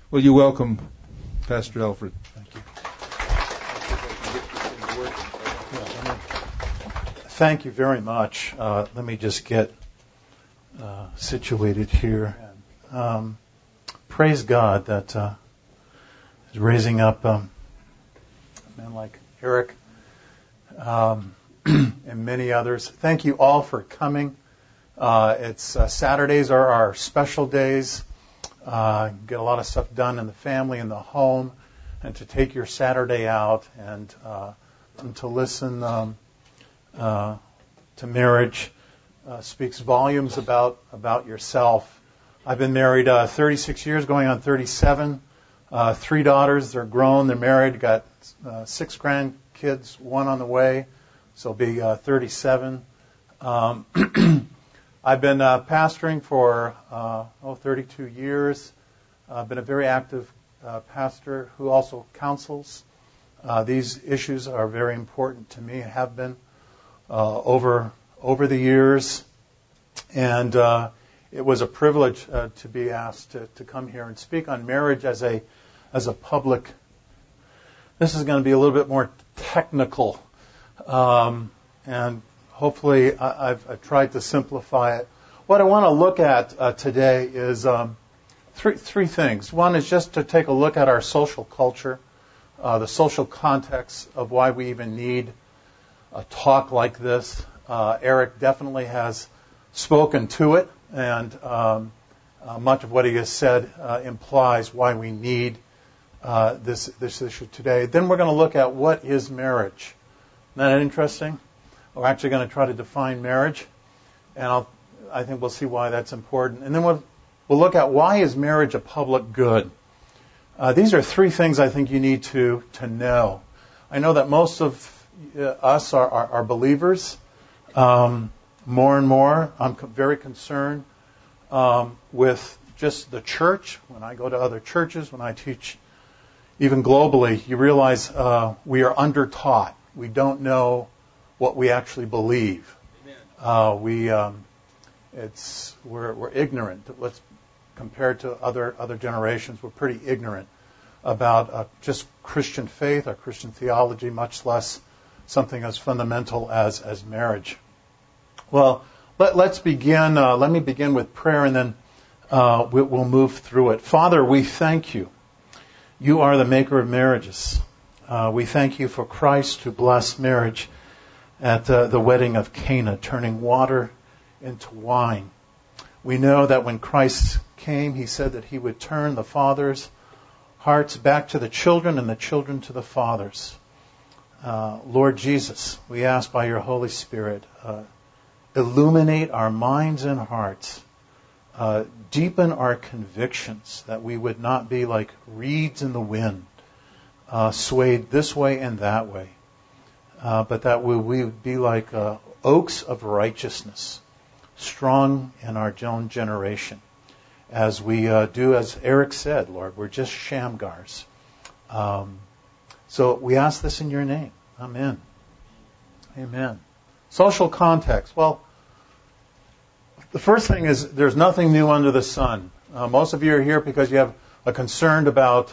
Will you welcome Pastor Alfred? Thank you. Thank you very much. Let me just get situated here. Praise God that is raising up a man like Eric and many others. Thank you all for coming. It's Saturdays are our special days. Get a lot of stuff done in the family, in the home, and to take your Saturday out and to listen to marriage speaks volumes about yourself. I've been married 36 years, going on 37. 3 daughters, they're grown, they're married, got 6 grandkids, 1 on the way, so it'll be 37. I've been pastoring for 32 years. I've been a very active pastor who also counsels. These issues are very important to me, have been over the years. And it was a privilege to be asked to come here and speak on marriage as a public. This is going to be a little bit more technical, and hopefully I've tried to simplify it. What I want to look at today is three things. One is just to take a look at our social culture, the social context of why we even need a talk like this. Eric definitely has spoken to it, and much of what he has said implies why we need this issue today. Then we're going to look at what is marriage. Isn't that interesting? We're actually going to try to define marriage, and I think we'll see why that's important. And then we'll look at why is marriage a public good. These are 3 things I think you need to know. I know that most of us are believers. More and more, I'm very concerned with just the church. When I go to other churches, when I teach, even globally, you realize we are under-taught. We don't know what we actually believe. We're ignorant. Let's compare to other generations. We're pretty ignorant about just Christian faith or Christian theology, much less something as fundamental as marriage. Well, let's begin. Let me begin with prayer, and then we'll move through it. Father, we thank you. You are the maker of marriages. We thank you for Christ who blessed marriage at the wedding of Cana, turning water into wine. We know that when Christ came, he said that he would turn the fathers' hearts back to the children and the children to the fathers. Lord Jesus, we ask by your Holy Spirit, illuminate our minds and hearts, deepen our convictions that we would not be like reeds in the wind, swayed this way and that way, but that we would be like oaks of righteousness, strong in our own generation, as we do, as Eric said, Lord, we're just Shamgars. So we ask this in your name. Amen. Amen. Social context. Well, the first thing is there's nothing new under the sun. Most of you are here because you have a concern about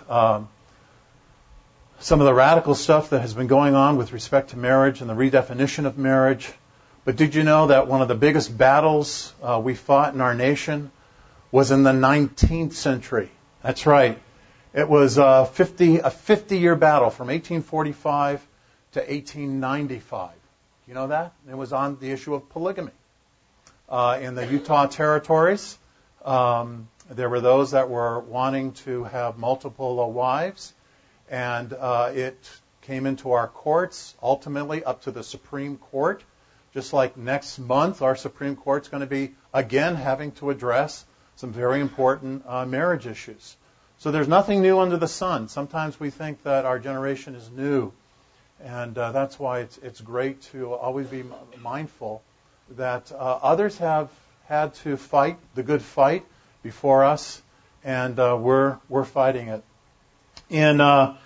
some of the radical stuff that has been going on with respect to marriage and the redefinition of marriage. But did you know that one of the biggest battles we fought in our nation was in the 19th century? That's right. It was a 50-year battle from 1845 to 1895. You know that? It was on the issue of polygamy. In the Utah territories, there were those that were wanting to have multiple wives, and it came into our courts, ultimately up to the Supreme Court. Just like next month, our Supreme Court's going to be, again, having to address some very important marriage issues. So there's nothing new under the sun. Sometimes we think that our generation is new, and that's why it's great to always be mindful that others have had to fight the good fight before us, and we're fighting it. In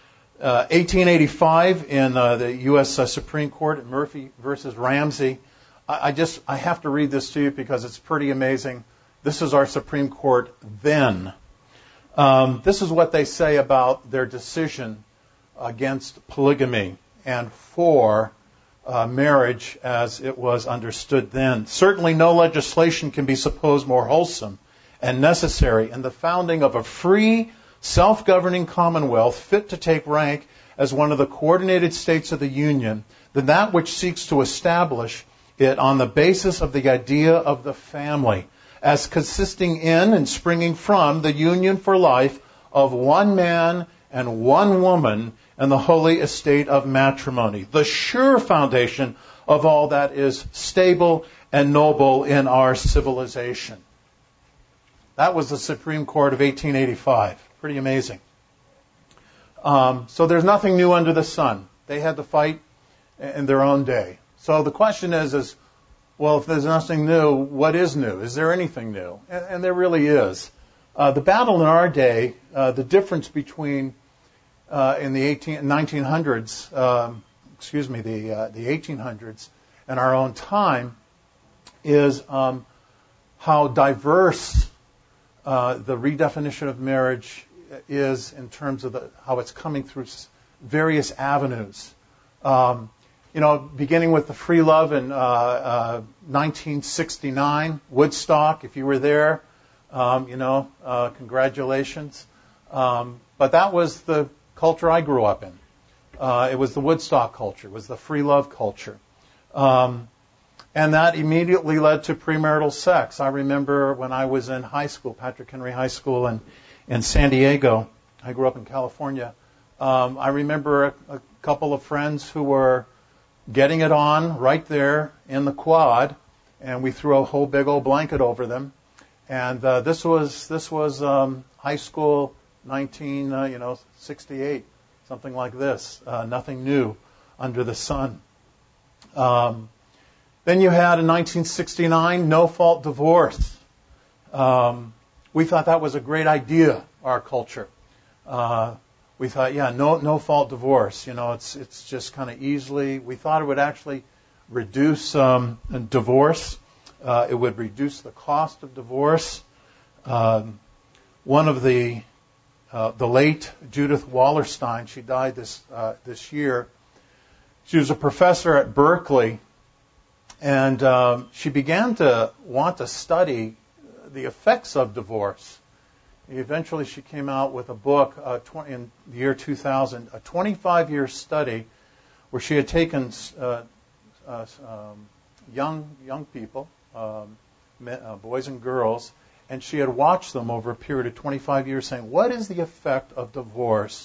1885, in the U.S. Supreme Court, Murphy versus Ramsey, I have to read this to you because it's pretty amazing. This is our Supreme Court then. This is what they say about their decision against polygamy and for marriage as it was understood then. Certainly no legislation can be supposed more wholesome and necessary in the founding of a free, self-governing commonwealth fit to take rank as one of the coordinated states of the Union than that which seeks to establish it on the basis of the idea of the family, as consisting in and springing from the union for life of one man and one woman and the holy estate of matrimony, the sure foundation of all that is stable and noble in our civilization. That was the Supreme Court of 1885. Pretty amazing. So there's nothing new under the sun. They had to fight in their own day. So the question is, well, if there's nothing new, what is new? Is there anything new? And there really is. The battle in our day, the difference between in the 1900s, the 1800s, and our own time, is how diverse the redefinition of marriage is in terms of how it's coming through various avenues. Beginning with the free love in 1969, Woodstock. If you were there, congratulations. But that was the culture I grew up in. It was the Woodstock culture. It was the free love culture. And that immediately led to premarital sex. I remember when I was in high school, Patrick Henry High School in San Diego. I grew up in California. I remember a couple of friends who were getting it on right there in the quad, and we threw a whole big old blanket over them. And this was high school, 1968, something like this. Nothing new under the sun. Then you had in 1969 no-fault divorce. We thought that was a great idea, our culture. We thought, no-fault divorce. It's just kind of easily. We thought it would actually reduce divorce. It would reduce the cost of divorce. One of the late Judith Wallerstein, she died this year. She was a professor at Berkeley, and she began to want to study the effects of divorce. Eventually, she came out with a book in the year 2000, a 25-year study where she had taken young people, boys and girls, and she had watched them over a period of 25 years saying, what is the effect of divorce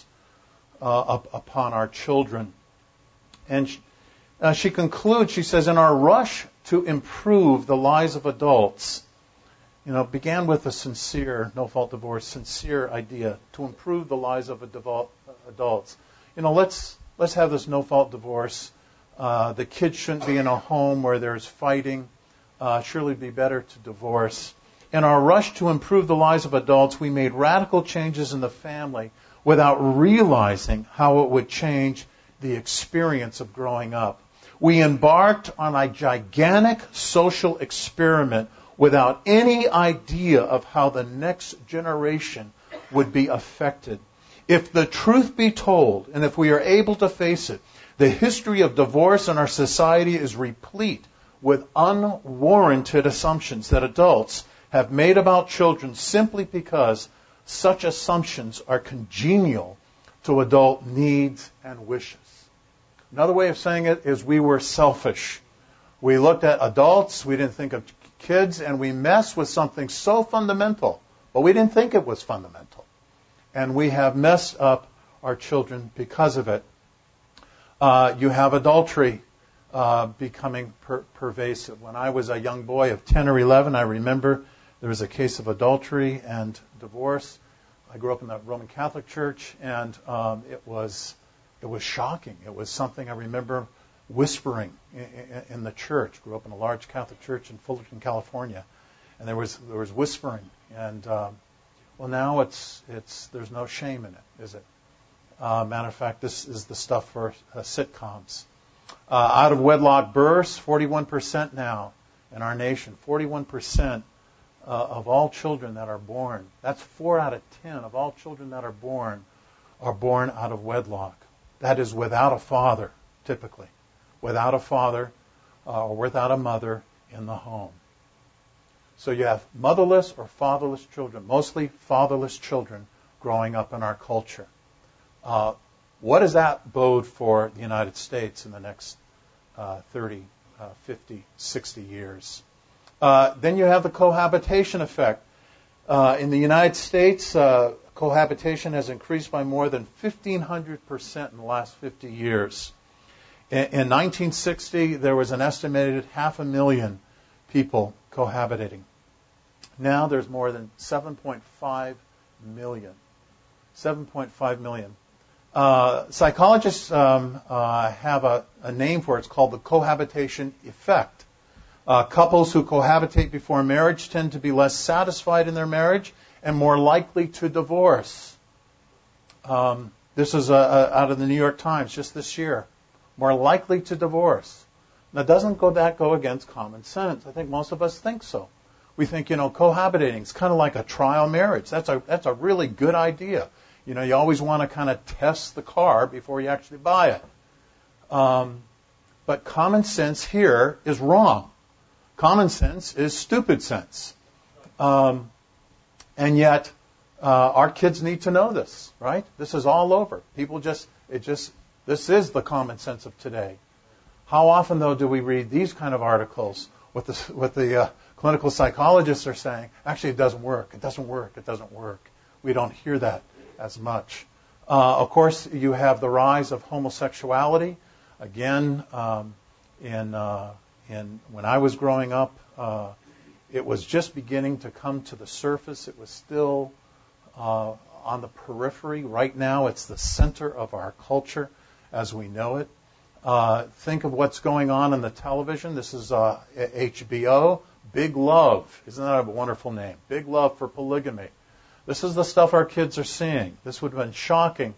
upon our children? And she concludes, she says, in our rush to improve the lives of adults, began with a sincere, no-fault divorce, sincere idea to improve the lives of adults. Let's have this no-fault divorce. The kids shouldn't be in a home where there's fighting. Surely it'd be better to divorce. In our rush to improve the lives of adults, we made radical changes in the family without realizing how it would change the experience of growing up. We embarked on a gigantic social experiment without any idea of how the next generation would be affected. If the truth be told, and if we are able to face it, the history of divorce in our society is replete with unwarranted assumptions that adults have made about children simply because such assumptions are congenial to adult needs and wishes. Another way of saying it is we were selfish. We looked at adults, we didn't think of kids, and we messed with something so fundamental, but we didn't think it was fundamental. And we have messed up our children because of it. You have adultery becoming pervasive. When I was a young boy of 10 or 11, I remember there was a case of adultery and divorce. I grew up in the Roman Catholic Church, and it was shocking. It was something I remember whispering in the church. Grew up in a large Catholic church in Fullerton, California, and there was whispering. And now there's no shame in it, is it? Matter of fact, this is the stuff for sitcoms. Out of wedlock births, 41% now in our nation. 41% of all children that are born, that's 4 out of 10 of all children that are born out of wedlock. That is without a father, typically. Without a father or without a mother in the home. So you have motherless or fatherless children, mostly fatherless children growing up in our culture. What does that bode for the United States in the next 30, 50, 60 years? Then you have the cohabitation effect. In the United States, cohabitation has increased by more than 1,500% in the last 50 years. In 1960, there was an estimated 500,000 people cohabitating. Now there's more than 7.5 million. 7.5 million. Psychologists have a name for it. It's called the cohabitation effect. Couples who cohabitate before marriage tend to be less satisfied in their marriage and more likely to divorce. This is out of the New York Times just this year. More likely to divorce. Now, doesn't that go against common sense? I think most of us think so. We think, cohabitating is kind of like a trial marriage. That's a really good idea. You always want to kind of test the car before you actually buy it. But common sense here is wrong. Common sense is stupid sense. And yet, our kids need to know this, right? This is all over. This is the common sense of today. How often, though, do we read these kind of articles? What the clinical psychologists are saying, actually, it doesn't work. It doesn't work. It doesn't work. We don't hear that as much. Of course, you have the rise of homosexuality. Again, when I was growing up, it was just beginning to come to the surface. It was still on the periphery. Right now, it's the center of our culture as we know it. Think of what's going on the television. This is HBO, Big Love. Isn't that a wonderful name? Big Love for polygamy. This is the stuff our kids are seeing. This would have been shocking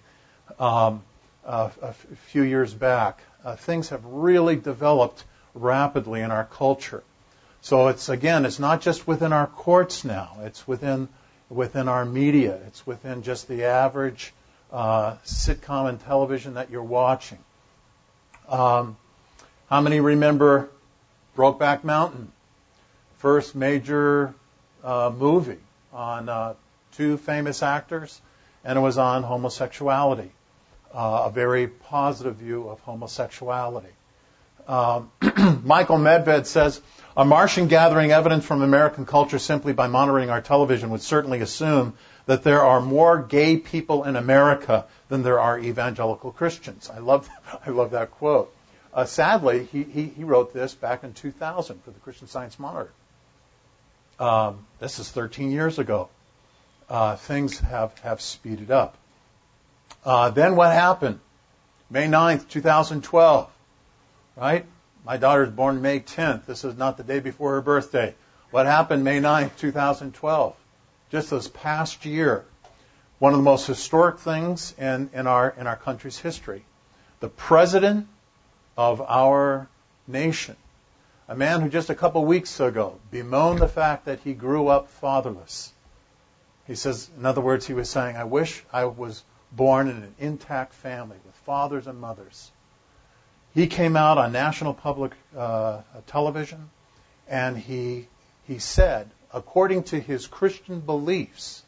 a few years back. Things have really developed rapidly in our culture. So it's not just within our courts now. It's within our media. It's within just the average sitcom and television that you're watching. How many remember Brokeback Mountain? First major movie on 2 famous actors, and it was on homosexuality, a very positive view of homosexuality. Michael Medved says, a Martian gathering evidence from American culture simply by monitoring our television would certainly assume that there are more gay people in America than there are evangelical Christians. I love that quote. Sadly, he wrote this back in 2000 for the Christian Science Monitor. This is 13 years ago. Things have speeded up. Then what happened? May 9th, 2012. Right? My daughter's born May 10th. This is not the day before her birthday. What happened May 9th, 2012? Just this past year. One of the most historic things in our country's history. The president of our nation, a man who just a couple weeks ago bemoaned the fact that he grew up fatherless. He says, in other words, he was saying, I wish I was born in an intact family with fathers and mothers. He came out on national public television, and he said, according to his Christian beliefs,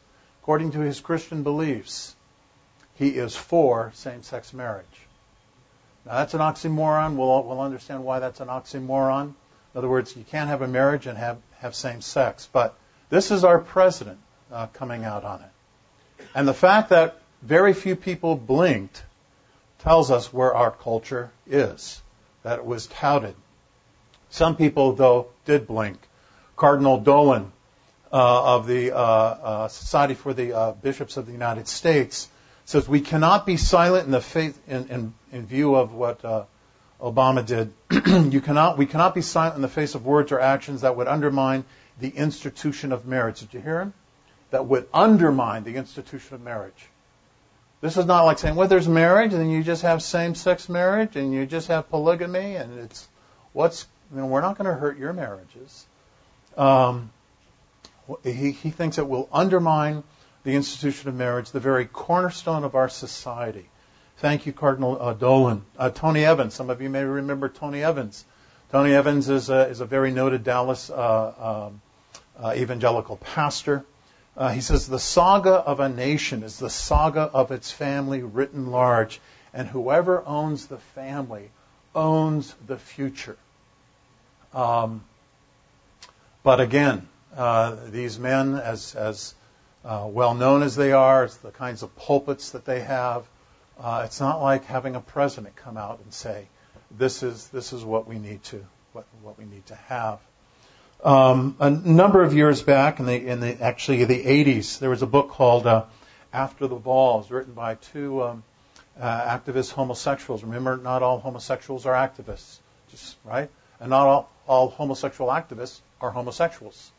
he is for same-sex marriage. Now, that's an oxymoron. We'll understand why that's an oxymoron. In other words, you can't have a marriage and have same sex. But this is our president coming out on it. And the fact that very few people blinked tells us where our culture is, that it was touted. Some people, though, did blink. Cardinal Dolan of the Society for the Bishops of the United States says we cannot be silent in the faith in view of what Obama did. We cannot be silent in the face of words or actions that would undermine the institution of marriage. Did you hear him? That would undermine the institution of marriage. This is not like saying, well, there's marriage, and then you just have same-sex marriage, and you just have polygamy, and we're not going to hurt your marriages. he thinks it will undermine the institution of marriage, the very cornerstone of our society. Thank you, Cardinal Dolan. Tony Evans. Some of you may remember Tony Evans. Tony Evans is a very noted Dallas evangelical pastor. He says, the saga of a nation is the saga of its family written large, and whoever owns the family owns the future. But again, these men, as well known as they are, it's the kinds of pulpits that they have, it's not like having a president come out and say, this is what we need to have. A number of years back, in the 80s, there was a book called After the Balls, written by two activist homosexuals. Remember, not all homosexuals are activists, right? And not all homosexual activists are homosexuals.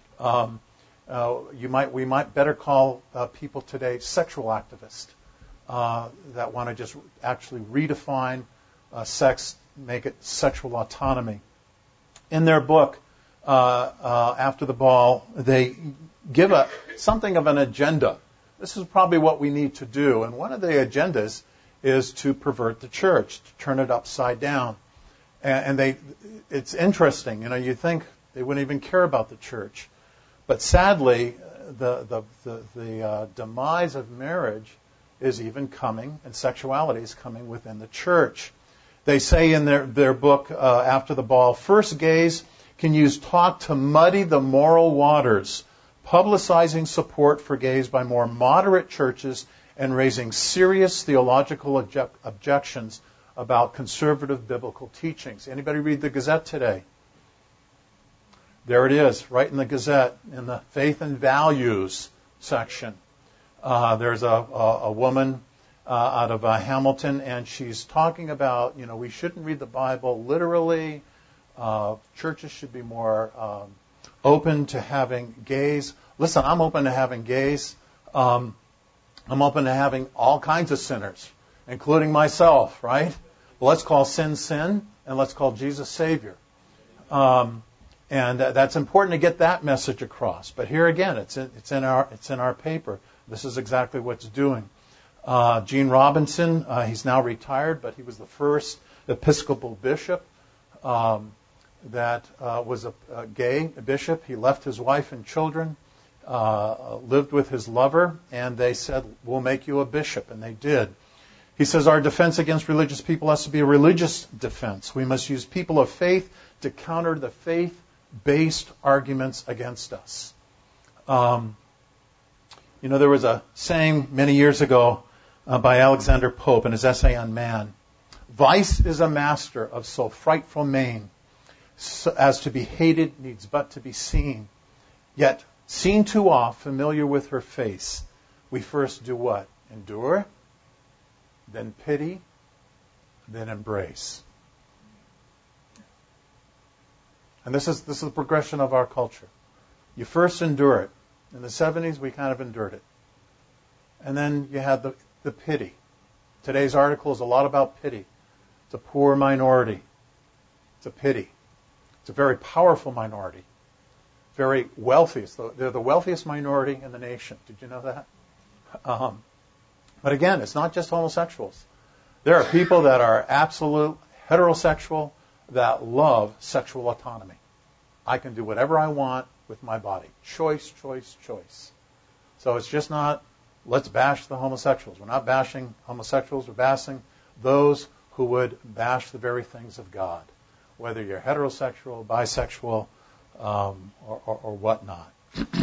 We might better call people today sexual activists that want to just actually redefine sex, make it sexual autonomy. In their book, After the Ball, they give something of an agenda. This is probably what we need to do. And one of the agendas is to pervert the church, to turn it upside down. And it's interesting. You think they wouldn't even care about the church. But sadly, the demise of marriage is even coming, and sexuality is coming within the church. They say in their book, After the Ball, first gays can use talk to muddy the moral waters, publicizing support for gays by more moderate churches and raising serious theological objections about conservative biblical teachings. Anybody read the Gazette today? There it is, right in the Gazette, in the faith and values section. There's a woman out of Hamilton, and she's talking about, we shouldn't read the Bible literally. Churches should be more open to having gays. Listen, I'm open to having gays. I'm open to having all kinds of sinners, including myself, right? Well, let's call sin, sin, and let's call Jesus Savior. And that's important to get that message across. But here again, it's in our paper. This is exactly what's doing. Gene Robinson, he's now retired, but he was the first Episcopal bishop that was a gay bishop. He left his wife and children, lived with his lover, and they said, we'll make you a bishop, and they did. He says our defense against religious people has to be a religious defense. We must use people of faith to counter the faith-based arguments against us. There was a saying many years ago by Alexander Pope in his essay on man. Vice is a master of so frightful main, so as to be hated needs but to be seen. Yet, seen too oft, familiar with her face, we first do what? Endure, then pity, then embrace. And this is the progression of our culture. You first endure it. In the 70s, we kind of endured it. And then you had the pity. Today's article is a lot about pity. It's a poor minority. It's a pity. It's a very powerful minority. Very wealthy. They're the wealthiest minority in the nation. Did you know that? But again, it's not just homosexuals. There are people that are absolute heterosexual that love sexual autonomy. I can do whatever I want with my body. Choice, choice, choice. So it's just not, let's bash the homosexuals. We're not bashing homosexuals. We're bashing those who would bash the very things of God, whether you're heterosexual, bisexual, or whatnot.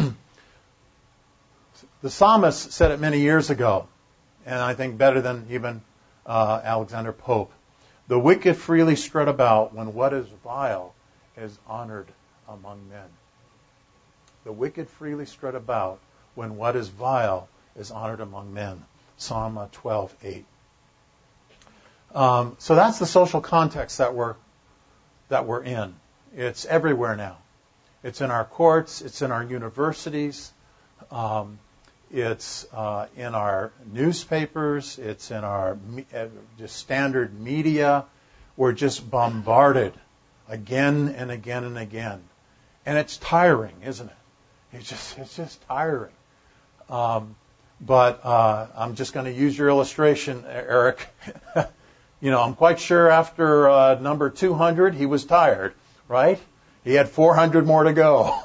The psalmist said it many years ago, and I think better than even Alexander Pope. The wicked freely strut about when what is vile is honored among men. The wicked freely strut about when what is vile is honored among men. Psalm 12:8. So that's the social context that we're in. It's everywhere now. It's in our courts. It's in our universities. It's in our newspapers. It's in our just standard media. We're just bombarded again and again and again. And it's tiring, isn't it? It's just tiring. But I'm just going to use your illustration, Eric. I'm quite sure after number 200 he was tired, right? He had 400 more to go.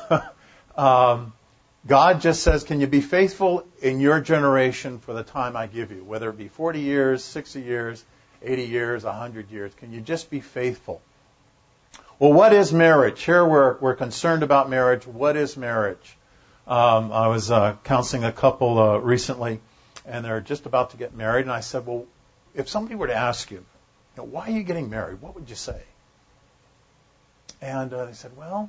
God just says, can you be faithful in your generation for the time I give you? Whether it be 40 years, 60 years, 80 years, 100 years. Can you just be faithful? Well, what is marriage? Here we're concerned about marriage. What is marriage? I was counseling a couple recently, and they're just about to get married. And I said, well, if somebody were to ask you, why are you getting married? What would you say? And they said, well,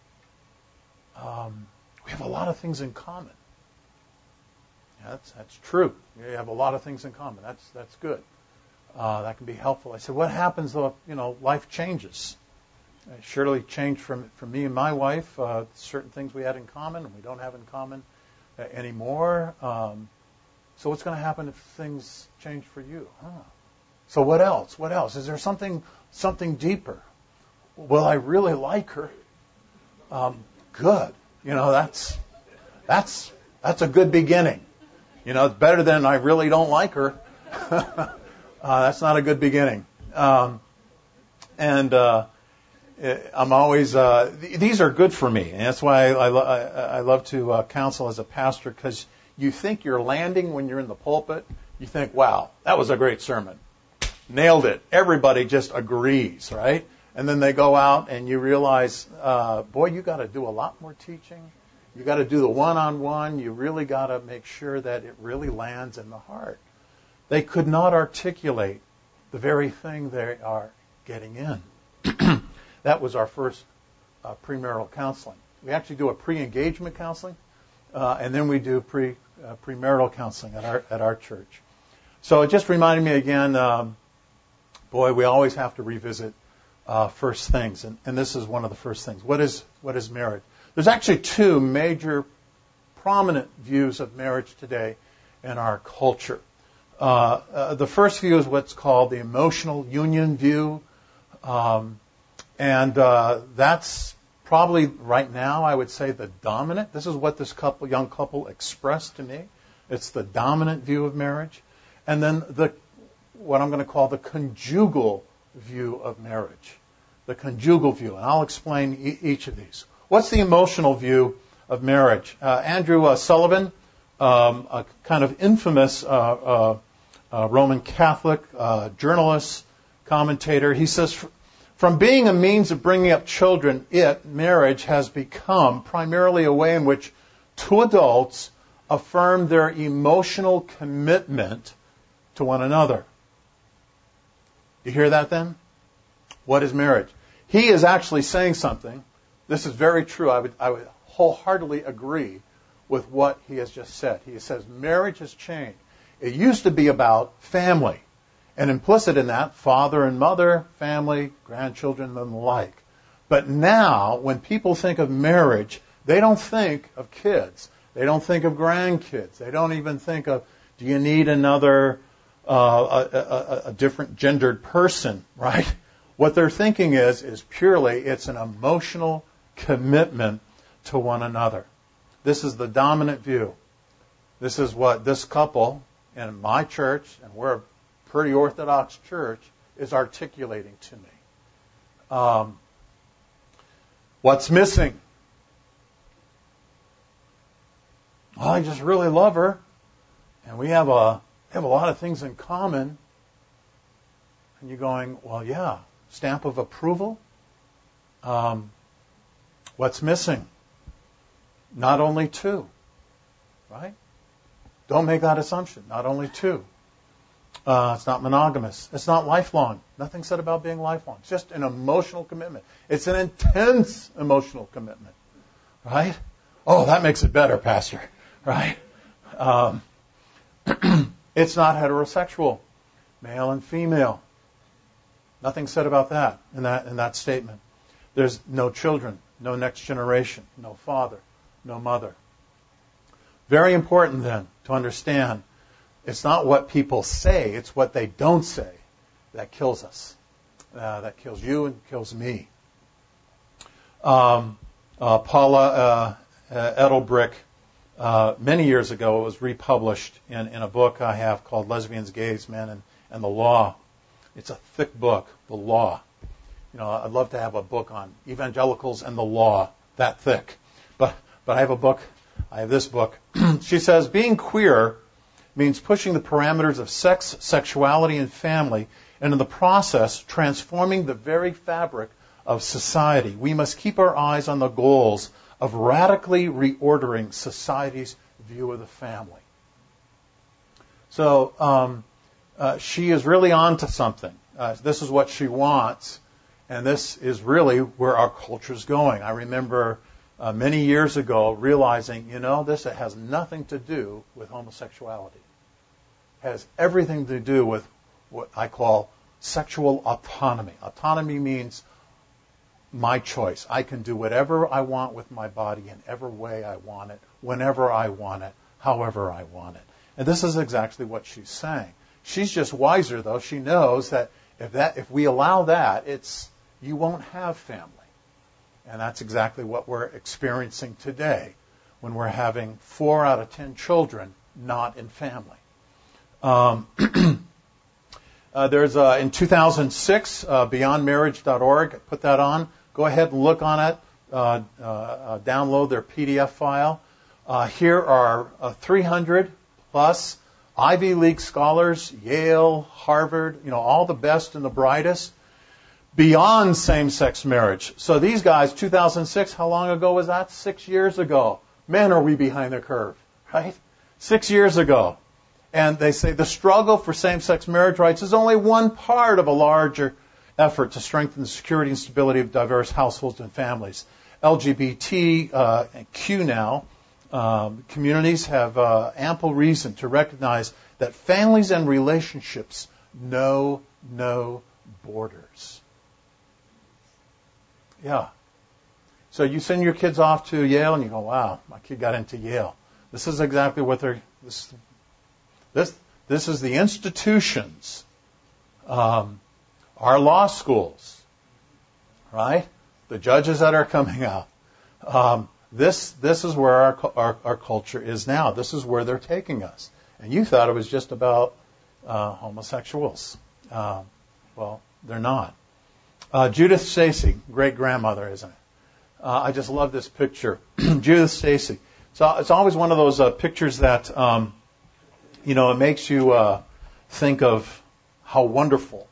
we have a lot of things in common. Yeah, that's true. You have a lot of things in common. That's good. That can be helpful. I said, what happens though if, life changes? It surely changed from me and my wife. Certain things we had in common and we don't have in common anymore. So what's going to happen if things change for you? So what else? What else? Is there something deeper? Will I really like her? Good. That's a good beginning. It's better than I really don't like her. That's not a good beginning. I'm always these are good for me, and that's why I love to counsel as a pastor, because you think you're landing when you're in the pulpit. You think, wow, that was a great sermon, nailed it. Everybody just agrees, right? And then they go out and you realize, boy, you got to do a lot more teaching. You got to do the one-on-one. You really got to make sure that it really lands in the heart. They could not articulate the very thing they are getting in. That was our first premarital counseling. We actually do a pre-engagement counseling, and then we do premarital counseling at our church. So it just reminded me again, boy, we always have to revisit first things, and this is one of the first things. What is marriage? There's actually two major prominent views of marriage today in our culture. The first view is what's called the emotional union view, and that's probably right now, I would say, the dominant. This is what this young couple expressed to me. It's the dominant view of marriage. And then what I'm going to call the conjugal view of marriage. The conjugal view. And I'll explain each of these. What's the emotional view of marriage? Andrew Sullivan, a kind of infamous Roman Catholic journalist, commentator, he says, from being a means of bringing up children, marriage, has become primarily a way in which two adults affirm their emotional commitment to one another. You hear that then? What is marriage? He is actually saying something. This is very true. I would wholeheartedly agree with what he has just said. He says marriage has changed. It used to be about family. And implicit in that, father and mother, family, grandchildren, and the like. But now, when people think of marriage, they don't think of kids. They don't think of grandkids. They don't even think of, do you need another, a different gendered person, right? What they're thinking is purely, it's an emotional commitment to one another. This is the dominant view. This is what this couple in my church, and we're a pretty Orthodox church, is articulating to me. What's missing? Well, I just really love her, and we have a lot of things in common. And you're going, well, yeah, stamp of approval. What's missing? Not only two, right? Don't make that assumption. Not only two. It's not monogamous. It's not lifelong. Nothing said about being lifelong. It's just an emotional commitment. It's an intense emotional commitment, right? Oh, that makes it better, Pastor, right? It's not heterosexual, male and female. Nothing said about that in that statement. There's no children, no next generation, no father, no mother. Very important then to understand. It's not what people say, it's what they don't say that kills us. That kills you and kills me. Paula Edelbrick, many years ago. It was republished in a book I have called Lesbians, Gays, Men, and the Law. It's a thick book, The Law. I'd love to have a book on evangelicals and the law, that thick. But I have this book. She says, being queer means pushing the parameters of sex, sexuality, and family, and in the process, transforming the very fabric of society. We must keep our eyes on the goals of radically reordering society's view of the family. So she is really on to something. This is what she wants, and this is really where our culture is going. I remember many years ago realizing, this has nothing to do with homosexuality. It has everything to do with what I call sexual autonomy. Autonomy means my choice. I can do whatever I want with my body in every way I want it, whenever I want it, however I want it. And this is exactly what she's saying. She's just wiser, though. She knows that if we allow that, you won't have family. And that's exactly what we're experiencing today when we're having 4 out of 10 children not in family. There's in 2006, beyondmarriage.org, put that on. Go ahead and look on it. Download their PDF file. Here are 300 plus Ivy League scholars, Yale, Harvard, all the best and the brightest, beyond same-sex marriage. So these guys, 2006, how long ago was that? 6 years ago. Man, are we behind the curve, right? 6 years ago. And they say the struggle for same-sex marriage rights is only one part of a larger effort to strengthen the security and stability of diverse households and families. LGBTQ now, communities have ample reason to recognize that families and relationships know no borders. Yeah. So you send your kids off to Yale and you go, wow, my kid got into Yale. This is exactly what this is the institutions, our law schools, right? The judges that are coming out. This is where our culture is now. This is where they're taking us. And you thought it was just about homosexuals. Well, they're not. Judith Stacy, great-grandmother, isn't it? I just love this picture. Judith Stacy. So it's always one of those pictures that, it makes you think of how wonderful,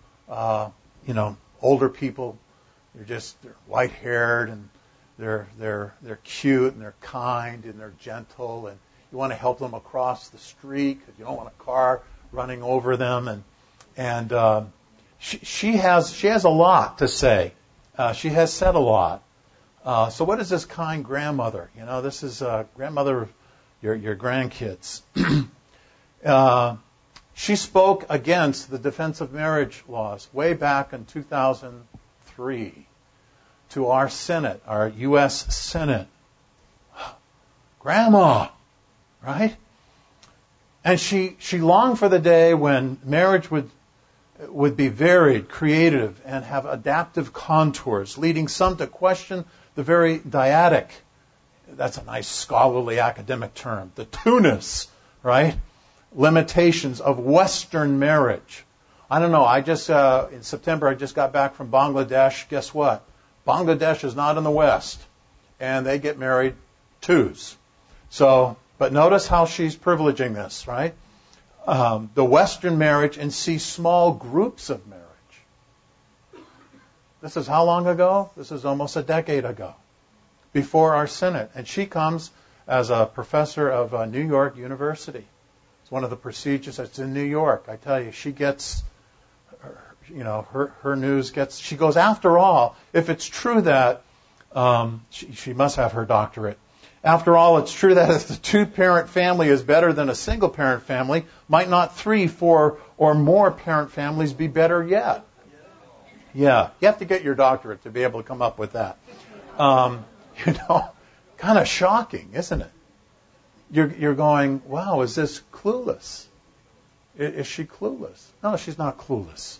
older people, they're white-haired and they're cute and they're kind and they're gentle, and you want to help them across the street because you don't want a car running over them, and she has a lot to say. She has said a lot. So what is this kind grandmother? This is grandmother of your grandkids. She spoke against the Defense of Marriage laws way back in 2003 to our Senate, our U.S. Senate. Grandma, right? And she longed for the day when marriage would be varied, creative, and have adaptive contours, leading some to question the very dyadic, that's a nice scholarly academic term, the two-ness, right? Limitations of Western marriage. I don't know, in September, I just got back from Bangladesh. Guess what? Bangladesh is not in the West, and they get married twos. So, but notice how she's privileging this, right? The Western marriage, and see small groups of marriage. This is how long ago? This is almost a decade ago, before our Senate. And she comes as a professor of New York University. It's one of the prestigious. It's in New York. I tell you, she gets, her news gets. She goes, after all, if it's true that she must have her doctorate. After all, it's true that if the two-parent family is better than a single-parent family, might not 3, 4, or more parent families be better yet? Yeah, you have to get your doctorate to be able to come up with that. Kind of shocking, isn't it? You're going, wow, is this clueless? Is she clueless? No, she's not clueless.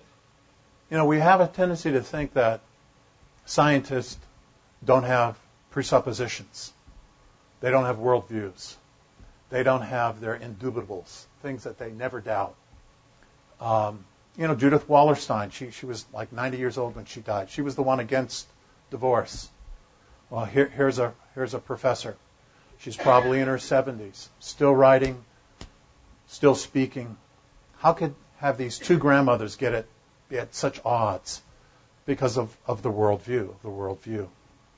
We have a tendency to think that scientists don't have presuppositions. They don't have worldviews. They don't have their indubitables, things that they never doubt. Judith Wallerstein, she was like 90 years old when she died. She was the one against divorce. Well, here's a professor. She's probably in her 70s, still writing, still speaking. How could have these two grandmothers be at such odds because of the worldview?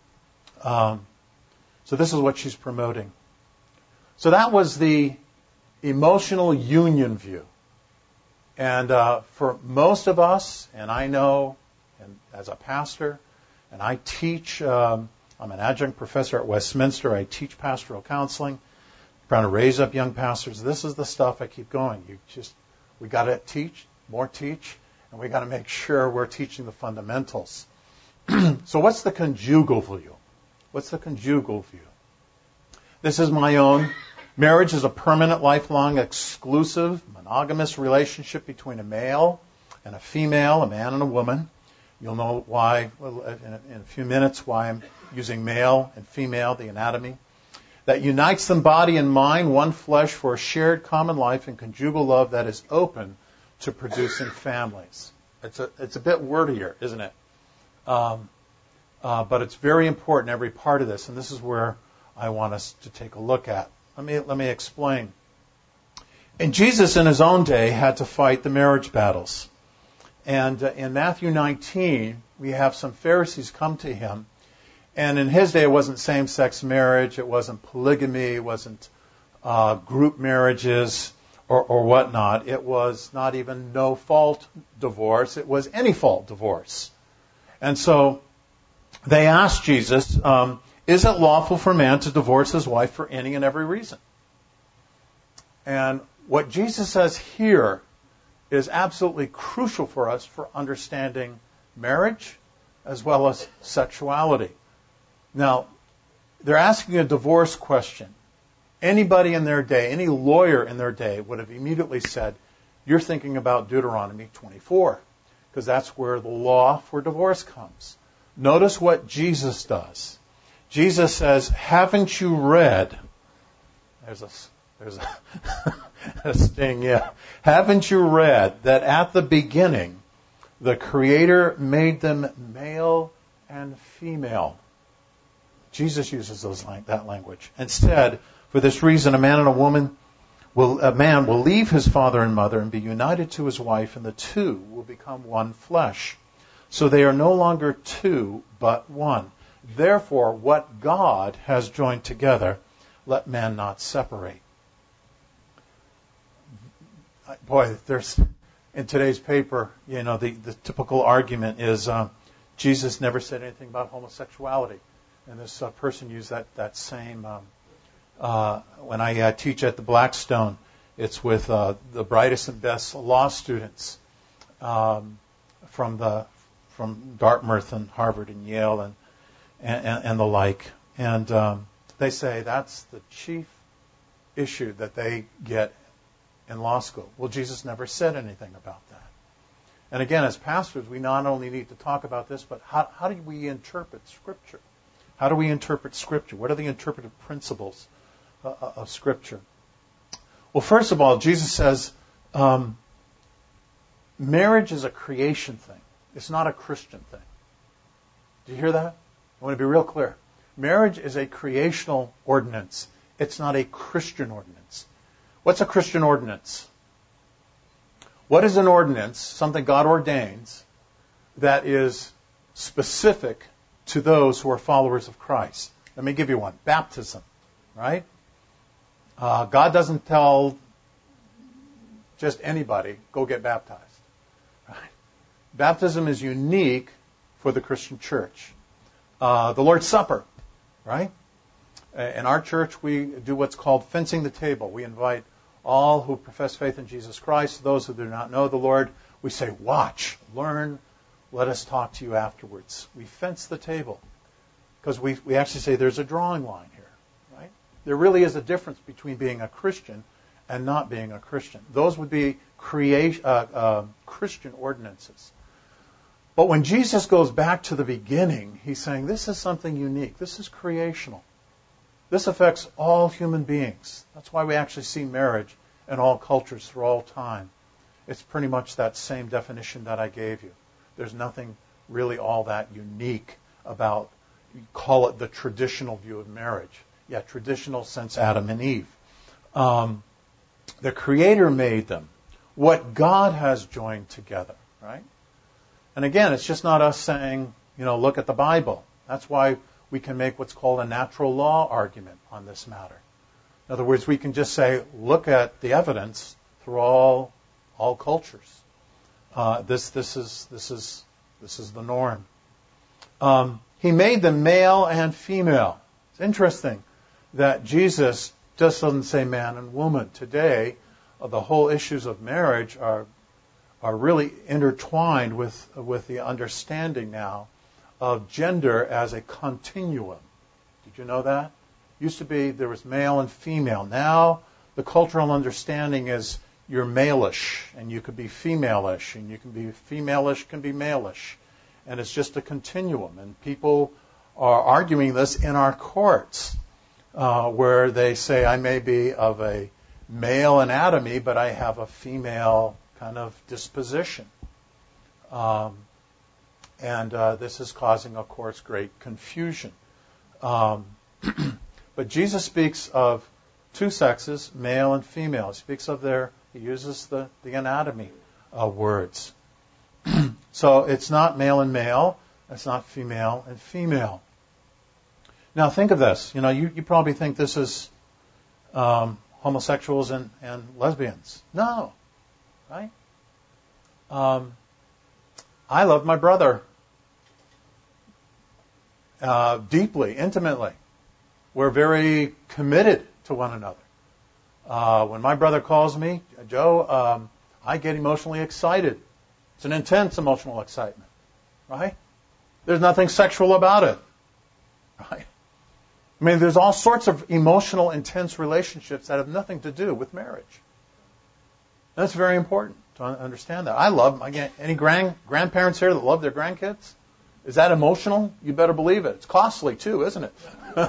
So this is what she's promoting. So that was the emotional union view. And for most of us, and I know, and as a pastor, and I teach, I'm an adjunct professor at Westminster. I teach pastoral counseling, trying to raise up young pastors. This is the stuff I keep going. We got to teach, and we got to make sure we're teaching the fundamentals. So what's the conjugal view? What's the conjugal view? This is my own. Marriage is a permanent, lifelong, exclusive, monogamous relationship between a male and a female, a man and a woman. You'll know why in a few minutes why I'm using male and female, the anatomy. That unites them body and mind, one flesh, for a shared common life and conjugal love that is open to producing families. It's a bit wordier, isn't it? But it's very important, every part of this, and this is where I want us to take a look at. Let me explain. And Jesus in his own day had to fight the marriage battles. And in Matthew 19, we have some Pharisees come to him. And in his day, it wasn't same-sex marriage, it wasn't polygamy, it wasn't group marriages or whatnot. It was not even no-fault divorce. It was any-fault divorce. And so they asked Jesus, is it lawful for a man to divorce his wife for any and every reason? And what Jesus says here is absolutely crucial for us for understanding marriage as well as sexuality. Now, they're asking a divorce question. Anybody in their day, any lawyer in their day would have immediately said, you're thinking about Deuteronomy 24, because that's where the law for divorce comes. Notice what Jesus does. Jesus says, haven't you read, there's a sting, yeah. Haven't you read that at the beginning, the Creator made them male and female? Jesus uses that language. Instead, for this reason, a man will leave his father and mother and be united to his wife, and the two will become one flesh. So they are no longer two, but one. Therefore, what God has joined together, let man not separate. Boy, in today's paper, the typical argument is Jesus never said anything about homosexuality. And this person used that same, when I teach at the Blackstone, it's with the brightest and best law students from Dartmouth and Harvard and Yale and the like. And they say that's the chief issue that they get in law school. Well, Jesus never said anything about that. And again, as pastors, we not only need to talk about this, but how do we interpret Scripture? How do we interpret Scripture? What are the interpretive principles of Scripture? Well, first of all, Jesus says marriage is a creation thing. It's not a Christian thing. Do you hear that? I want to be real clear. Marriage is a creational ordinance. It's not a Christian ordinance. What's a Christian ordinance? What is an ordinance, something God ordains, that is specific to those who are followers of Christ? Let me give you one. Baptism, right? God doesn't tell just anybody, go get baptized. Right? Baptism is unique for the Christian church. The Lord's Supper, right? In our church, we do what's called fencing the table. We invite all who profess faith in Jesus Christ, those who do not know the Lord. We say, watch, learn, let us talk to you afterwards. We fence the table because we actually say there's a drawing line here, right? There really is a difference between being a Christian and not being a Christian. Those would be Christian ordinances. But when Jesus goes back to the beginning, he's saying this is something unique. This is creational. This affects all human beings. That's why we actually see marriage in all cultures through all time. It's pretty much that same definition that I gave you. There's nothing really all that unique about, you call it the traditional view of marriage. Yeah, traditional since Adam and Eve. The Creator made them. What God has joined together, right? And again, it's just not us saying, look at the Bible. That's why we can make what's called a natural law argument on this matter. In other words, we can just say, look at the evidence through all cultures. This is the norm. He made them male and female. It's interesting that Jesus just doesn't say man and woman. Today, the whole issues of marriage are really intertwined with the understanding now of gender as a continuum. Did you know that? Used to be there was male and female. Now the cultural understanding is you're male-ish and you could be female-ish and you can be female-ish, can be male-ish. And it's just a continuum. And people are arguing this in our courts where they say I may be of a male anatomy, but I have a female kind of disposition. And this is causing, of course, great confusion. But Jesus speaks of two sexes, male and female. He uses the anatomy words. So it's not male and male. It's not female and female. Now think of this. You probably think this is homosexuals and lesbians. No. Right? I love my brother deeply, intimately. We're very committed to one another. When my brother calls me, Joe, I get emotionally excited. It's an intense emotional excitement, right? There's nothing sexual about it, right? I mean, there's all sorts of emotional, intense relationships that have nothing to do with marriage. That's very important to understand that. I love, again, any grandparents here that love their grandkids? Is that emotional? You better believe it. It's costly too, isn't it?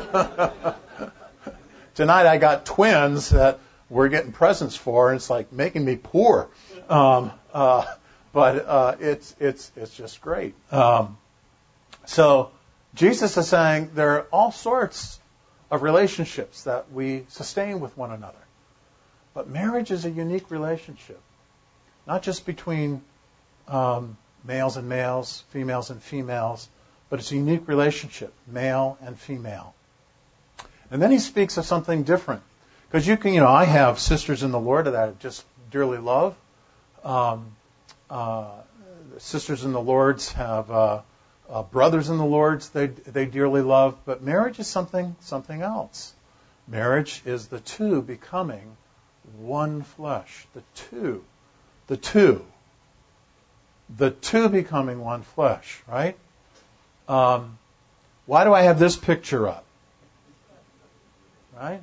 Tonight I got twins that we're getting presents for, and it's like making me poor. But it's just great. So Jesus is saying there are all sorts of relationships that we sustain with one another. But marriage is a unique relationship, not just between males and males, females and females, but it's a unique relationship, male and female. And then he speaks of something different. Because I have sisters in the Lord that I just dearly love. Sisters in the Lord's have brothers in the Lord's they dearly love. But marriage is something else. Marriage is the two becoming one flesh. The two becoming one flesh, right? Why do I have this picture up? Right?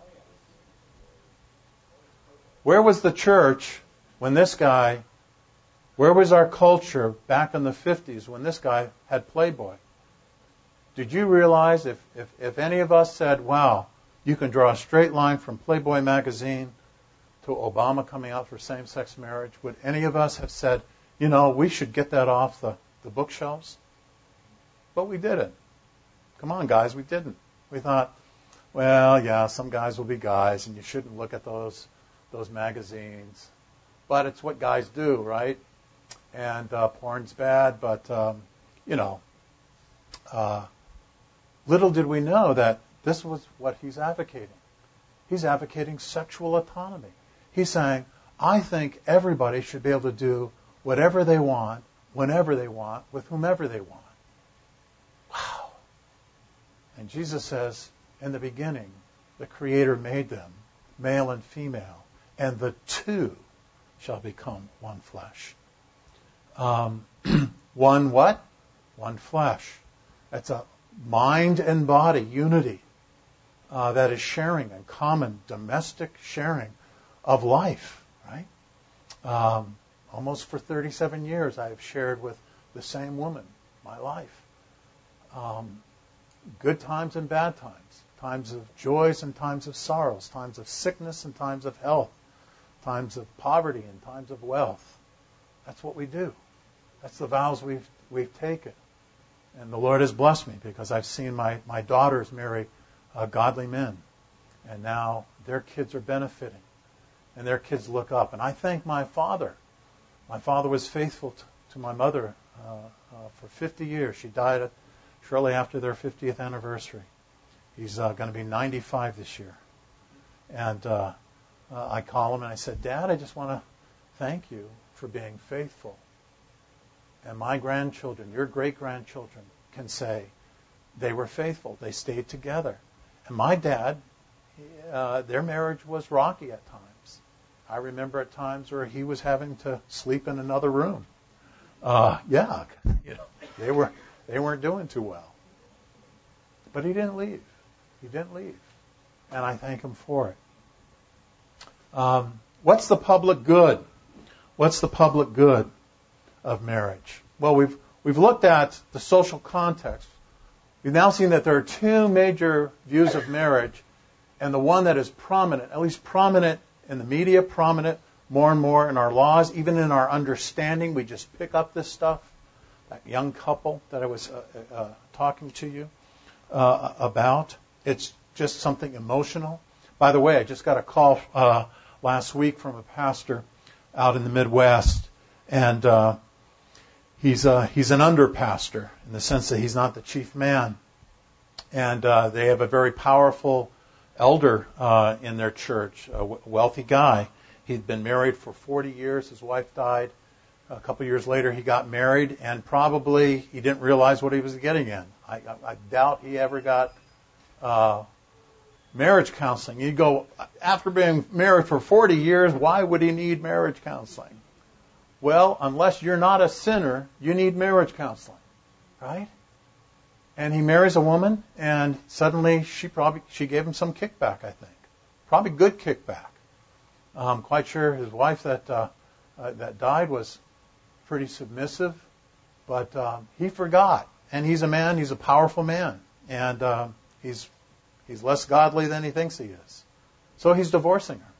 Where was the church when where was our culture back in the 50s when this guy had Playboy? Did you realize if any of us said, wow, you can draw a straight line from Playboy magazine to Obama coming out for same-sex marriage, would any of us have said, we should get that off the bookshelves? But we didn't. Come on, guys, we didn't. We thought, well, yeah, some guys will be guys, and you shouldn't look at those magazines. But it's what guys do, right? And porn's bad, but, little did we know that this was what he's advocating. He's advocating sexual autonomy. He's saying, I think everybody should be able to do whatever they want, whenever they want, with whomever they want. Wow. And Jesus says, in the beginning, the Creator made them, male and female, and the two shall become one flesh. One what? One flesh. That's a mind and body unity that is sharing and common domestic sharing of life, right? Almost for 37 years I have shared with the same woman my life. Good times and bad times. Times of joys and times of sorrows. Times of sickness and times of health. Times of poverty and times of wealth. That's what we do. That's the vows we've taken. And the Lord has blessed me because I've seen my daughters marry godly men. And now their kids are benefiting. And their kids look up. And I thank my father. My father was faithful to my mother for 50 years. She died shortly after their 50th anniversary. He's going to be 95 this year. And I call him and I said, Dad, I just want to thank you for being faithful. And my grandchildren, your great-grandchildren, can say they were faithful. They stayed together. And my dad, their marriage was rocky at times. I remember at times where he was having to sleep in another room. They weren't doing too well. But he didn't leave. He didn't leave. And I thank him for it. What's the public good? What's the public good of marriage? Well, we've looked at the social context. We've now seen that there are two major views of marriage, and the one that is prominent, at least prominent in the media, prominent more and more in our laws, even in our understanding. We just pick up this stuff. That young couple that I was talking to you about, it's just something emotional. By the way, I just got a call last week from a pastor out in the Midwest, and he's an under pastor in the sense that he's not the chief man, and they have a very powerful elder in their church, a wealthy guy. He'd been married for 40 years. His wife died. A couple years later, he got married, and probably he didn't realize what he was getting in. I doubt he ever got marriage counseling. You'd go, after being married for 40 years, why would he need marriage counseling? Well, unless you're not a sinner, you need marriage counseling, right? And he marries a woman, and suddenly she gave him some kickback, I think. Probably good kickback. I'm quite sure his wife that died was pretty submissive, but he forgot. And he's a man, he's a powerful man, and he's less godly than he thinks he is. So he's divorcing her.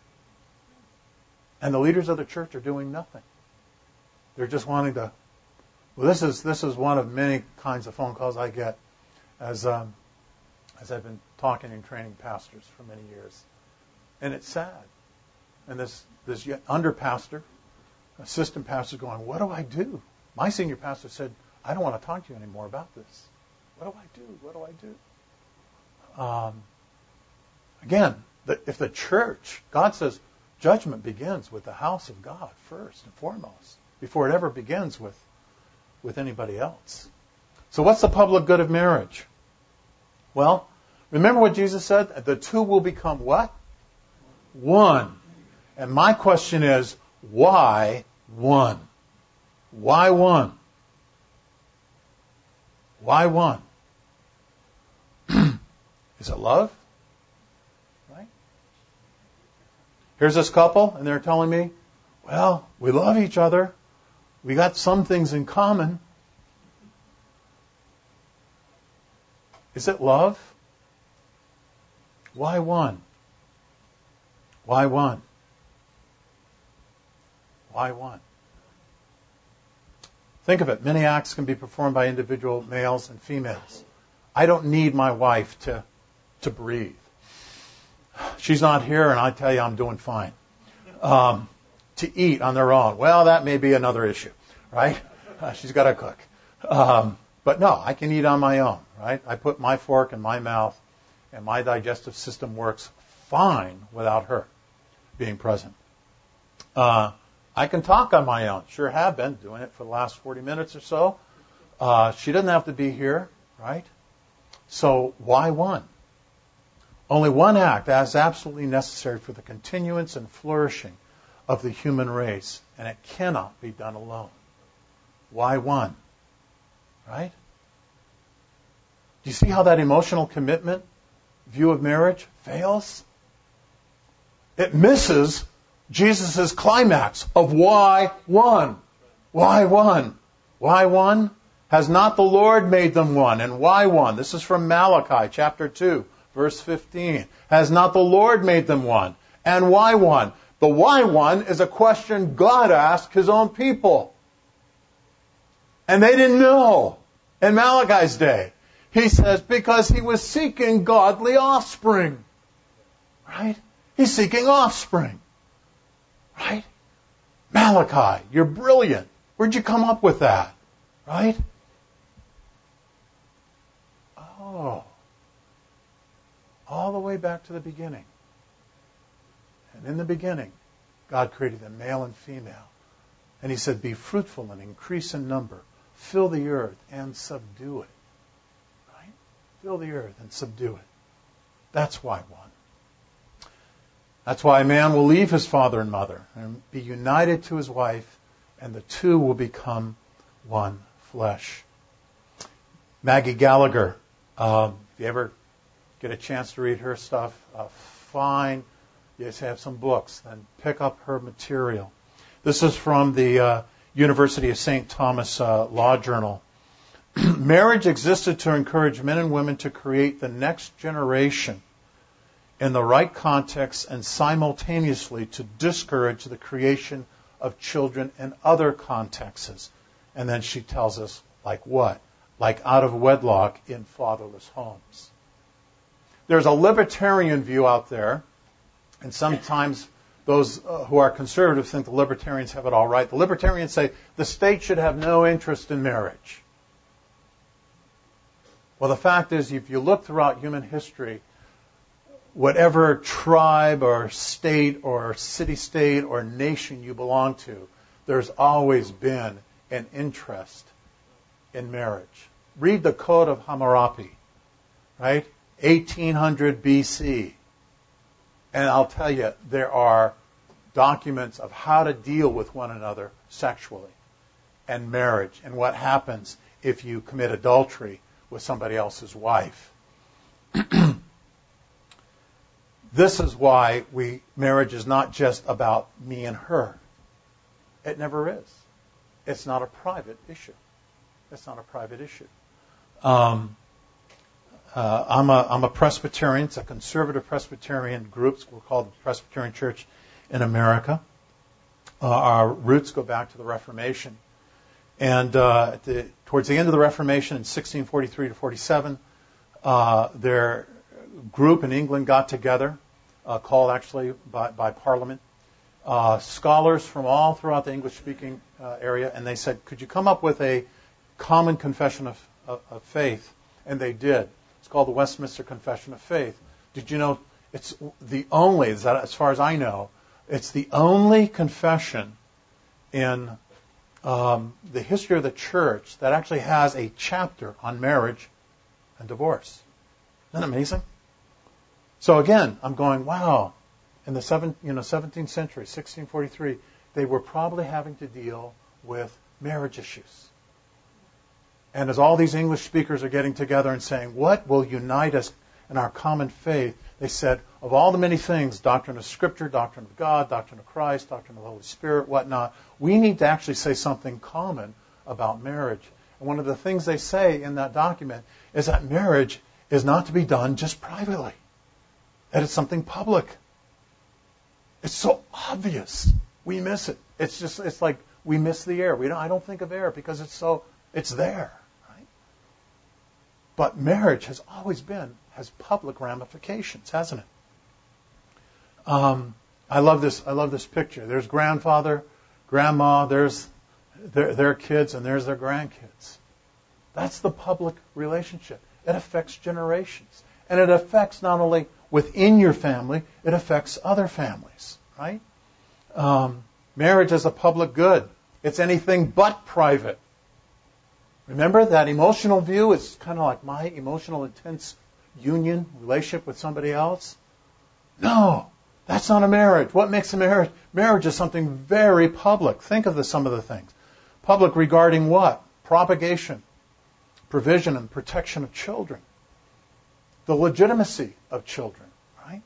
And the leaders of the church are doing nothing. They're just wanting to. Well, this is one of many kinds of phone calls I get as I've been talking and training pastors for many years, and it's sad. And this under pastor, assistant pastor, going, "What do I do?" My senior pastor said, "I don't want to talk to you anymore about this. What do I do? What do I do?" Again, if the church, God says, judgment begins with the house of God first and foremost, before it ever begins with anybody else. So what's the public good of marriage? Well, remember what Jesus said? The two will become what? One. And my question is, why one? Why one? Why one? Is it love? Right? Here's this couple, and they're telling me, well, we love each other. We got some things in common. Is it love? Why one? Why one? Why one? Think of it. Many acts can be performed by individual males and females. I don't need my wife to breathe. She's not here, and I tell you I'm doing fine. To eat on their own, well, that may be another issue, right? She's got to cook. But no, I can eat on my own, right? I put my fork in my mouth, and my digestive system works fine without her being present. I can talk on my own. Sure have been doing it for the last 40 minutes or so. She doesn't have to be here, right? So why one? Only one act is absolutely necessary for the continuance and flourishing of the human race, and it cannot be done alone. Why one? Right? Do you see how that emotional commitment view of marriage fails? It misses Jesus' climax of why one? Why one? Why one? Has not the Lord made them one? And why one? This is from Malachi chapter 2, verse 15. Has not the Lord made them one? And why one? The why one is a question God asked his own people. And they didn't know in Malachi's day. He says because he was seeking godly offspring. Right? He's seeking offspring. Right? Malachi, you're brilliant. Where'd you come up with that? Right? Oh. All the way back to the beginning. And in the beginning, God created them, male and female. And he said, be fruitful and increase in number. Fill the earth and subdue it. Right? Fill the earth and subdue it. That's why one. That's why a man will leave his father and mother and be united to his wife, and the two will become one flesh. Maggie Gallagher, if you ever get a chance to read her stuff, fine. You just have some books, then pick up her material. This is from the University of St. Thomas Law Journal. Marriage existed to encourage men and women to create the next generation in the right context and simultaneously to discourage the creation of children in other contexts. And then she tells us, like what? Like out of wedlock in fatherless homes. There's a libertarian view out there, and sometimes those who are conservative think the libertarians have it all right. The libertarians say the state should have no interest in marriage. Well, the fact is, if you look throughout human history, whatever tribe or state or city-state or nation you belong to, there's always been an interest in marriage. Read the Code of Hammurabi, right? 1800 BC. And I'll tell you, there are documents of how to deal with one another sexually and marriage and what happens if you commit adultery with somebody else's wife. This is why marriage is not just about me and her. It never is. It's not a private issue. It's not a private issue. I'm a Presbyterian. It's a conservative Presbyterian group. We're called the Presbyterian Church in America. Our roots go back to the Reformation. And towards the end of the Reformation in 1643 to 47, their group in England got together, called actually by Parliament, scholars from all throughout the English-speaking area, and they said, could you come up with a common confession of faith? And they did. It's called the Westminster Confession of Faith. Did you know it's the only, as far as I know, it's the only confession in the history of the church that actually has a chapter on marriage and divorce. Isn't that amazing? So again, I'm going, wow. In the 17th century, 1643, they were probably having to deal with marriage issues. And as all these English speakers are getting together and saying, what will unite us in our common faith? They said, of all the many things, doctrine of Scripture, doctrine of God, doctrine of Christ, doctrine of the Holy Spirit, whatnot, we need to actually say something common about marriage. And one of the things they say in that document is that marriage is not to be done just privately. That it's something public. It's so obvious. We miss it. It's like we miss the air. I don't think of air because it's there. Right? But marriage has always has public ramifications, hasn't it? I love this picture. There's grandfather, grandma, there's their kids, and there's their grandkids. That's the public relationship. It affects generations. And it affects not only within your family, it affects other families, right? Marriage is a public good. It's anything but private. Remember, that emotional view is kind of like my emotional intense union, relationship with somebody else. No, that's not a marriage. What makes a marriage? Marriage is something very public. Think of some of the things. Public regarding what? Propagation, provision, and protection of children. The legitimacy of children, right?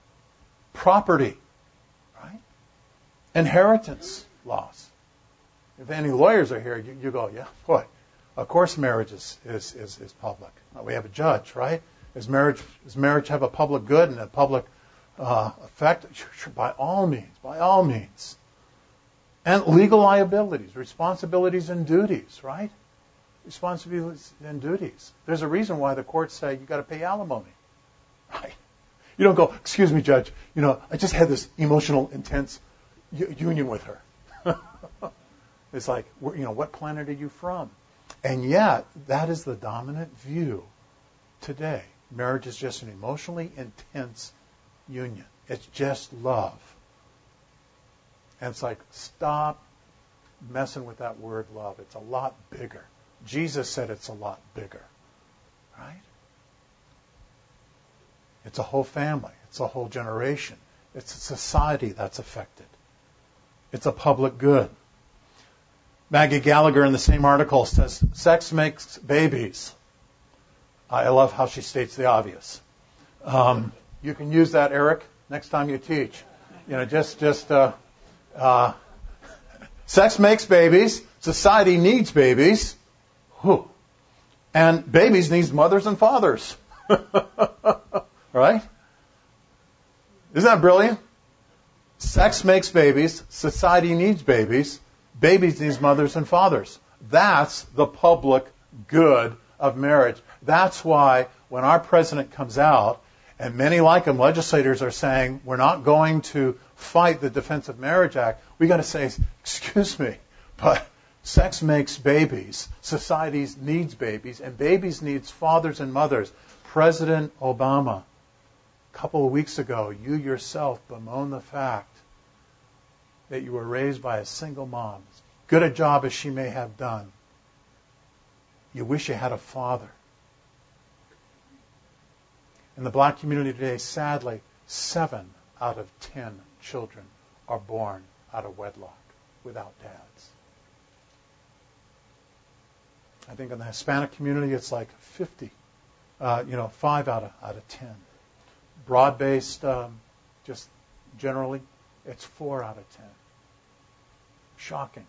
Property, right? Inheritance laws. If any lawyers are here, you go, yeah, boy, of course marriage is public. We have a judge, right? Does marriage have a public good and a public effect? Sure, by all means. And legal liabilities, responsibilities and duties, right? Responsibilities and duties. There's a reason why the courts say you got to pay alimony, right? You don't go, excuse me, judge, I just had this emotional, intense union with her. It's like, what planet are you from? And yet, that is the dominant view today. Marriage is just an emotionally intense union. It's just love. And it's like, stop messing with that word love. It's a lot bigger. Jesus said it's a lot bigger. Right? It's a whole family. It's a whole generation. It's a society that's affected. It's a public good. Maggie Gallagher in the same article says, sex makes babies. I love how she states the obvious. You can use that, Eric, next time you teach. Sex makes babies. Society needs babies. Whew. And babies need mothers and fathers. Right? Isn't that brilliant? Sex makes babies. Society needs babies. Babies need mothers and fathers. That's the public good of marriage. That's why when our president comes out, and many like him, legislators are saying, we're not going to fight the Defense of Marriage Act, we got to say, excuse me, but sex makes babies. Society needs babies, and babies needs fathers and mothers. President Obama, a couple of weeks ago, you yourself bemoaned the fact that you were raised by a single mom. Good a job as she may have done, you wish you had a father. In the black community today, sadly, 7 out of 10 children are born out of wedlock without dads. I think in the Hispanic community, it's like 50, 5 out of 10. Broad-based, just generally, it's 4 out of 10. Shocking.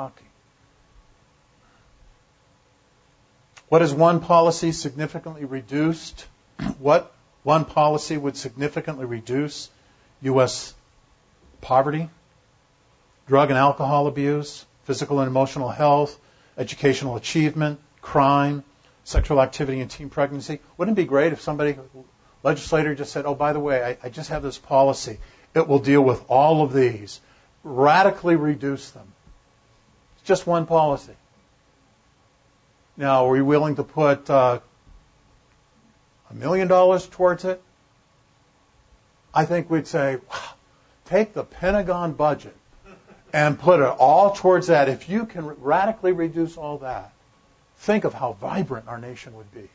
What is one policy significantly reduced? What one policy would significantly reduce U.S. poverty, drug and alcohol abuse, physical and emotional health, educational achievement, crime, sexual activity and teen pregnancy? Wouldn't it be great if somebody, legislator, just said, oh, by the way, I just have this policy. It will deal with all of these. Radically reduce them. It's just one policy. Now, are we willing to put $1 million towards it? I think we'd say, wow, take the Pentagon budget and put it all towards that. If you can radically reduce all that, think of how vibrant our nation would be.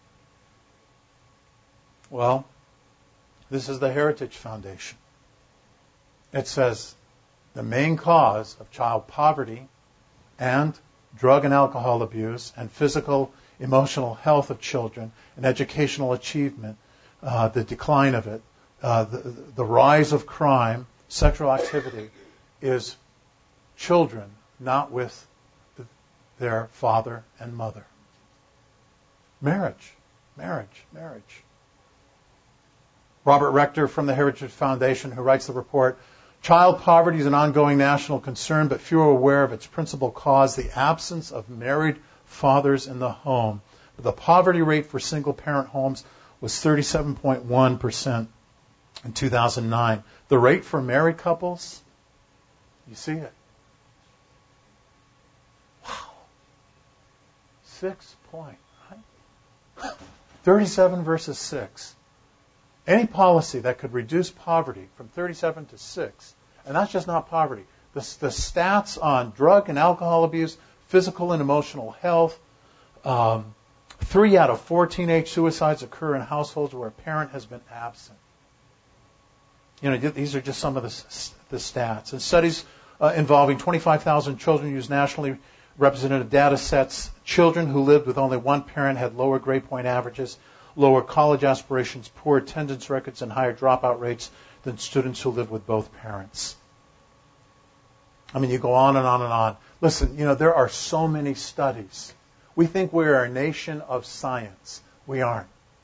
Well, this is the Heritage Foundation. It says the main cause of child poverty and drug and alcohol abuse and physical, emotional health of children and educational achievement, the decline of it, the rise of crime, sexual activity, is children not with their father and mother. Marriage. Robert Rector from the Heritage Foundation, who writes the report, child poverty is an ongoing national concern, but few are aware of its principal cause, the absence of married fathers in the home. The poverty rate for single-parent homes was 37.1% in 2009. The rate for married couples, you see it. Wow. 6 point, right? 37 versus 6. Any policy that could reduce poverty from 37 to 6, and that's just not poverty. The stats on drug and alcohol abuse, physical and emotional health, 3 out of 4 teenage suicides occur in households where a parent has been absent. These are just some of the stats. And studies involving 25,000 children use nationally representative data sets. Children who lived with only one parent had lower grade point averages, lower college aspirations, poor attendance records, and higher dropout rates than students who live with both parents. I mean, you go on and on and on. Listen, there are so many studies. We think we are a nation of science. We aren't.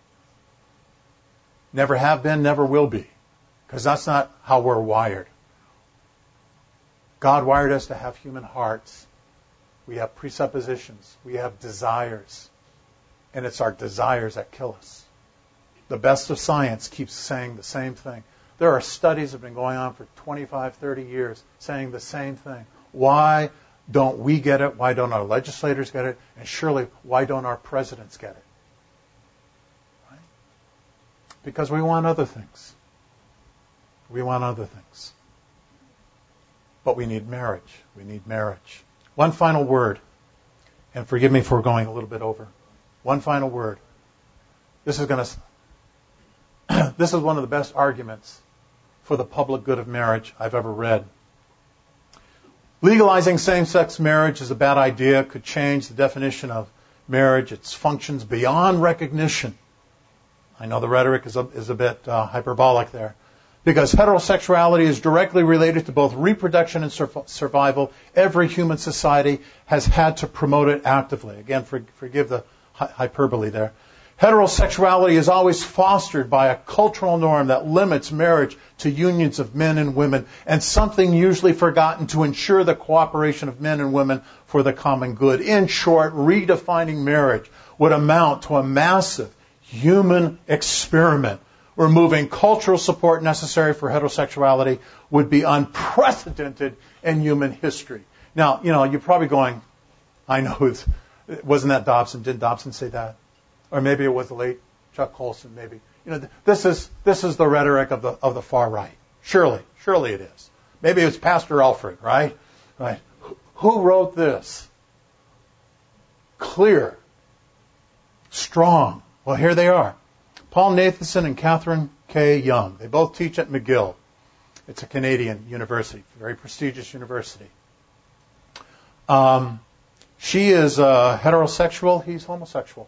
Never have been, never will be. Because that's not how we're wired. God wired us to have human hearts. We have presuppositions. We have desires. And it's our desires that kill us. The best of science keeps saying the same thing. There are studies that have been going on for 25, 30 years saying the same thing. Why don't we get it? Why don't our legislators get it? And surely, why don't our presidents get it? Right? Because we want other things. We want other things. But we need marriage. We need marriage. One final word. And forgive me for going a little bit over. One final word. This is one of the best arguments for the public good of marriage I've ever read. Legalizing same-sex marriage is a bad idea. It could change the definition of marriage. Its functions beyond recognition. I know the rhetoric is a bit hyperbolic there. Because heterosexuality is directly related to both reproduction and survival. Every human society has had to promote it actively. Again, forgive the hyperbole there. Heterosexuality is always fostered by a cultural norm that limits marriage to unions of men and women, and something usually forgotten to ensure the cooperation of men and women for the common good. In short, redefining marriage would amount to a massive human experiment. Removing cultural support necessary for heterosexuality would be unprecedented in human history. Now, you're probably going, I know, wasn't that Dobson? Did Dobson say that? Or maybe it was the late Chuck Colson, maybe. This is the rhetoric of the far right. Surely it is. Maybe it's Pastor Alfred, right? Right. Who wrote this? Clear. Strong. Well, here they are. Paul Nathanson and Catherine K. Young. They both teach at McGill. It's a Canadian university, very prestigious university. She is heterosexual. He's homosexual.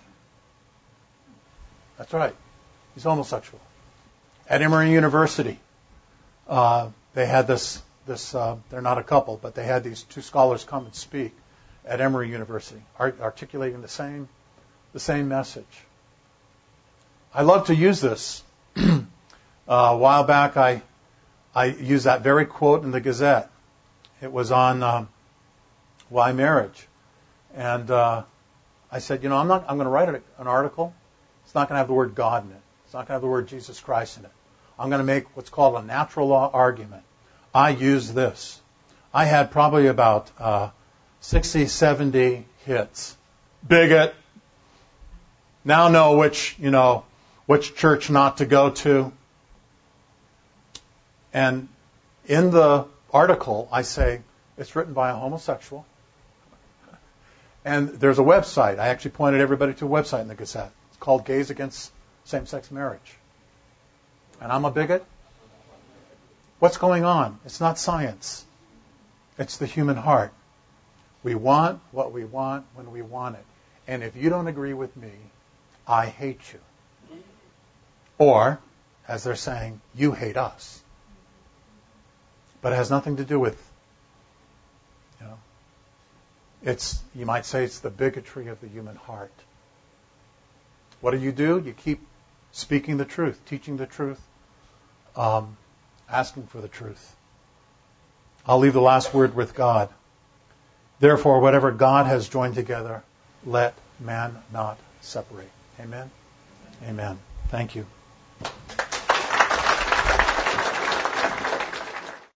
That's right. He's homosexual. At Emory University, they had this. They're not a couple, but they had these two scholars come and speak at Emory University, articulating the same message. I love to use this. A while back, I used that very quote in the Gazette. It was on why marriage, and I said, I'm going to write an article. It's not going to have the word God in it. It's not going to have the word Jesus Christ in it. I'm going to make what's called a natural law argument. I use this. I had probably about 60, 70 hits. Bigot. Now know which church not to go to. And in the article, I say it's written by a homosexual. And there's a website. I actually pointed everybody to a website in the Gazette. It's called Gays Against Same-Sex Marriage. And I'm a bigot? What's going on? It's not science. It's the human heart. We want what we want when we want it. And if you don't agree with me, I hate you. Or, as they're saying, you hate us. But it has nothing to do with, you might say it's the bigotry of the human heart. What do? You keep speaking the truth, teaching the truth, asking for the truth. I'll leave the last word with God. Therefore, whatever God has joined together, let man not separate. Amen? Amen. Thank you.